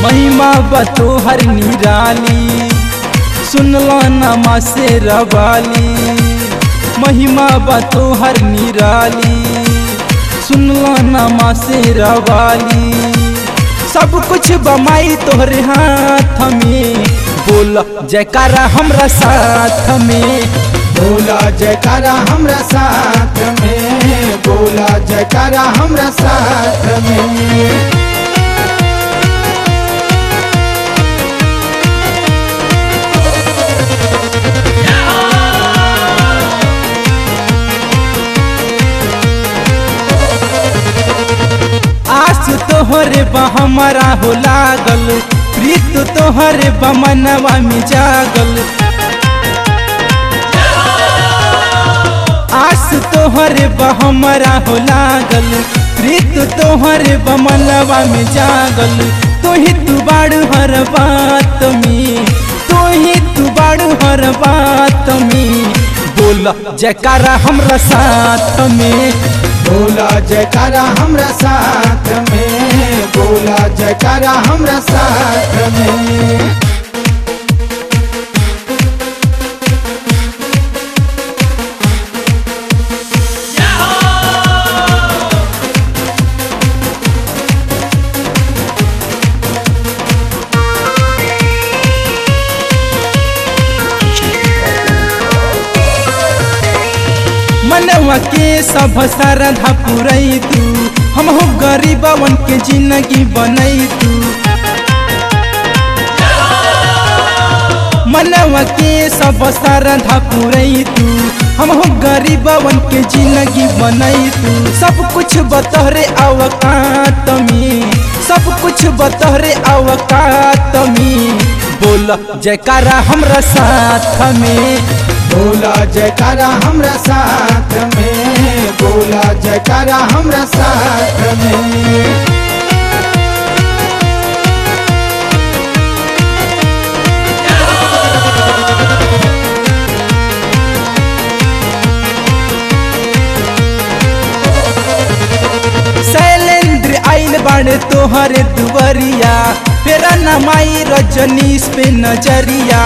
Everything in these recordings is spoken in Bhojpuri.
महिमा बतोहर निराली सुनला नमा से रवाली। महिमा बतोहर निराली सुनला नमा से रवाली। सब कुछ बमाई तोहरे हाथ में बोला जयकारा हमरा साथ में। बोला जयकारा हमरा साथ में, बोला जयकारा हमरा साथ में। आस तोहरे बा हमारा हो लागल, प्रीत तोहरे बा मनवा में जागल। आस तोहरे बा हमारा हो लागल, प्रीत तोहरे बा मनवा में जागल। तो ही तू बाड़ू हर बात में, तो ही तू बाड़ू हर बात में। बोला जयकारा हमरा साथ में। बोला जयकारा हमरा साथ में, बोला जयकारा हमरा साथ में। मनवा के सब श्रद्धा पुरई तू, हम हो गरीबवन के जिंदगी बनई तू। मनवा के सब श्रद्धा पुरई तू, हम हो गरीबवन के जिंदगी बनई तू। सब कुछ बतहरे अवकात में, सब कुछ बतहरे अवकात में। बोला जयकारा हमरा साथ में। बोला जयकारा हमरा साथ में, बोला जयकारा हमरा साथ में। शैलेंद्र आइल बाड़े तोहरे दुवरिया, फेरा नमाई रजनीश पे नजरिया।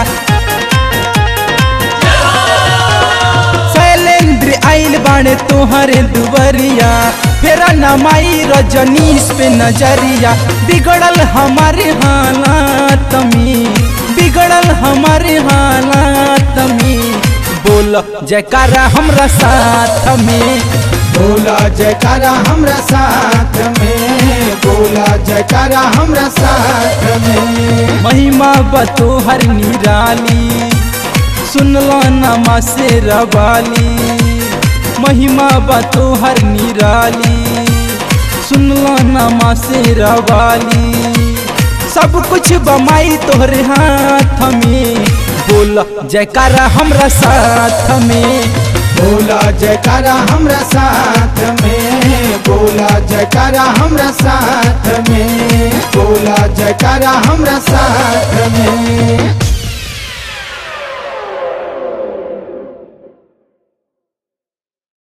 शैलेंद्र आइल बाड़े तोहरे दुवरिया, फेरा नमाई रजनीश पे नजरिया। बिगड़ल हमारे हालात में, बिगड़ल हमारे हालात में। बोला जयकारा हमरा साथ में। बोला जयकारा हमरा साथ में, बोला जयकारा हमरा साथ में। महिमा बतोहर निराली सुनला नमा से रवाली। महिमा बतोहर निराली सुनला नमा से रवाली। सब कुछ बमाई तोहरे हाथ में। बोला जयकारा हमरा साथ में। बोला जयकारा हमरा साथ में, बोला जयकारा हमरा साथ में, बोला जयकारा हमरा साथ में।